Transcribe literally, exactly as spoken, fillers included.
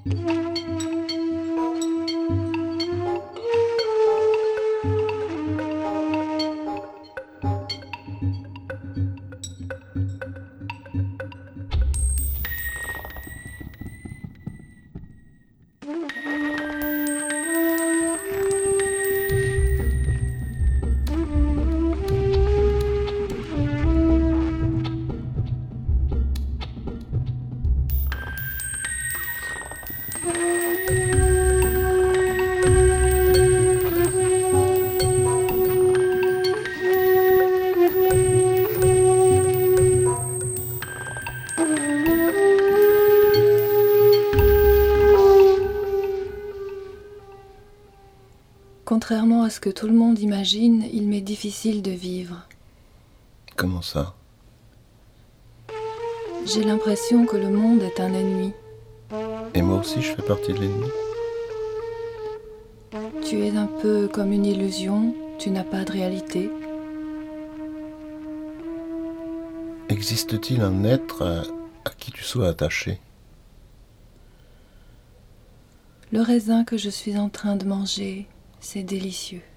Contrairement à ce que tout le monde imagine, il m'est difficile de vivre. Comment ça? J'ai l'impression que le monde est un ennemi. Et moi aussi je fais partie de l'ennemi? Tu es un peu comme une illusion, tu n'as pas de réalité. Existe-t-il un être à, à qui tu sois attaché? Le raisin que je suis en train de manger, c'est délicieux.